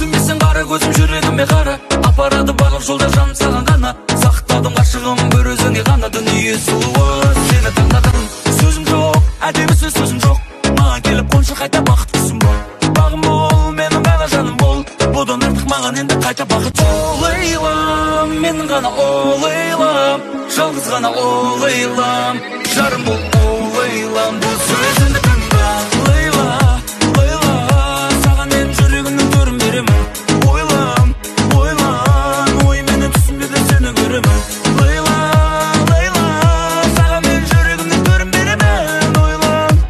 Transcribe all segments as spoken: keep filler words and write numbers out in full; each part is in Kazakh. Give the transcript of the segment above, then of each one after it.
түсінбесең қара көзім жүрегіме қара, апарады барлық жолда жаным саған ғана. Сақтадым ғашығым бір өзіңе ғана, дүние сұлуы сені таңдадым. Сөзім жоқ, әдемі сөз сөзім жоқ, маған келіп қоншы қайта бақыттысың бол. Бағым бол, менің ғана жаным бол, бұдан артық маған енді қайта бақыт. Олайлам, менің ғана олайлам, жалғыз ғана олайлам, жарым бол олайлам, бұл сөзіңді тыңда. Лейла, лейла, саған мен жүрегімнің төрін беремін. Ойлам, ойлам, ой мені түсінбеді сені көремін. Лейла, лейла, саған мен жүрегімнің төрін беремін. Ойлам,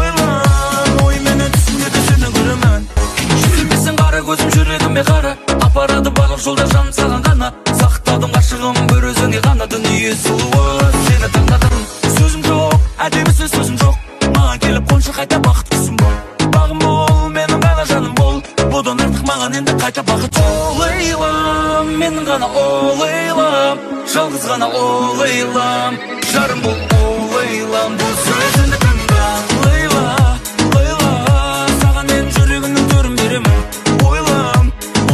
ойлам, ой мені түсінбеді сені көремін. Түсінбесең қара көзім жүрегіме қара, апарады барлық жолда жаным саған ғана. Сақтадым ғашығым бір өзіңе ғана, дүние сұлуы сені таңдадым. Сөзім жоқ, әдемі сөз сөзім жоқ, маған келіп қоншы қайта бақыттысың бол. Бағым бол, менің ғана жаным бол, бұдан артық маған енді қайта бақыт. Олайлам, менің ғана олайлам, жалғыз ғана олайлам, жарым бол олайлам, бұл сөзіңді тыңда. Лейла, лейла, саған мен жүрегімнің төрін беремін. Ойлам,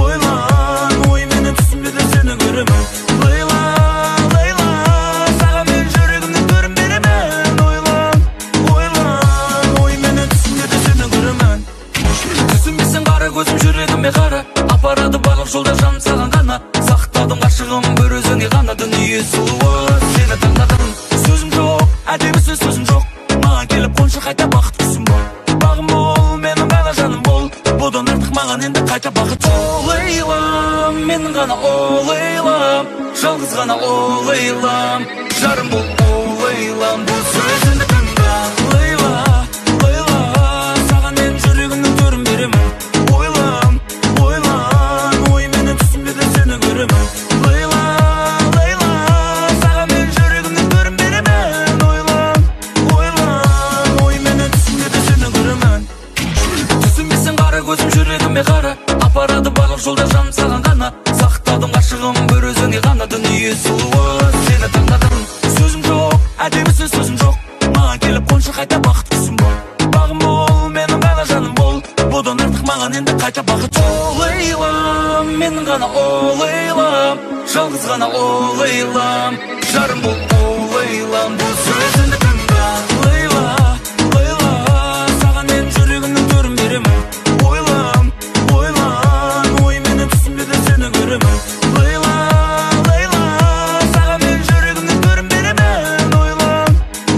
ойлам, ой мені түсінбеді сені көремін. Лейла, лейла, саған мен жүрегімнің төрін беремін. Ойлам, ойлам, ой мені түсінбеді сені көремін. Түсінбесең қара көзім жүрегіме қара, апарады барлық жолда жаным саған ғана. Сақтадым ғашығым бір өзіңе ғана, дүние сұлуы сені таңдадым. Сөзім жоқ, әдемі сөз сөзім жоқ, маған келіп қоншы қайта бақыттысың бол. Бағым бол, менің ғана жаным бол, бұдан артық маған енді қайта бақыт. Олайлам, менің ғана олайлам, жалғыз ғана олайлам, жарым бол олайлам, бұл сөзіңді тыңда. Лейла, лейла, саған мен жүрегімнің төрін беремін. Ойлам, ойлам, ой мені түсінбеді сені көремін. Лейла, лейла, саған мен жүрегімнің төрін беремін. Ойлам, ойлам, ой мені түсінбеді сені көремін. Түсінбесең қара көзім жүрегіме қара, апарады барлық жолда жаным саған ғана. Сақтадым ғашығым бір өзіңе ғана, дүние сұлуы сені таңдадым. Сөзім жоқ, әдемі сөз сөзім жоқ, маған келіп қоншы қайта бақыттысың бол. Бағым бол, менің ғана жаным бол, бұдан артық маған енді қайта бақыт. Олайлам, менің ғана олайлам, жалғыз ғана олайлам, жарым бол олайлам, бұл сөзіңді тыңда. Лейла, лейла, саған мен жүрегімнің төрін беремін. Ойлам, ойлам, ой мені түсінбеді сені көремін. Лейла, лейла, саған мен жүрегімнің төрін беремін. Ойлам,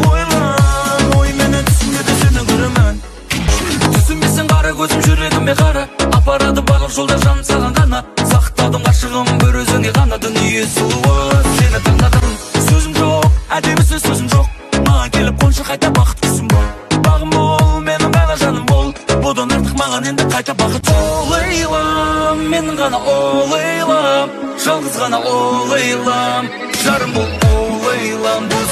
ойлам, ой мені түсінбеді сені көремін. Түсінбесең қара көзім жүрегіме қара, апарады барлық жолда жаным саған ғана. Сақтадым ғашығым бір өзіңе ғана, дүние сұлуы сені таңдадым. Сөзім жоқ, әдемі сөз сөзім жоқ, маған келіп қоншы қайта бақыттысың бол. Бағым бол, менің ғана жаным бол, бұдан артық маған енді қайта бақыт. Олайлам, менің ғана олайлам, жалғыз ғана олайлам, жарым бол олайлам, бұл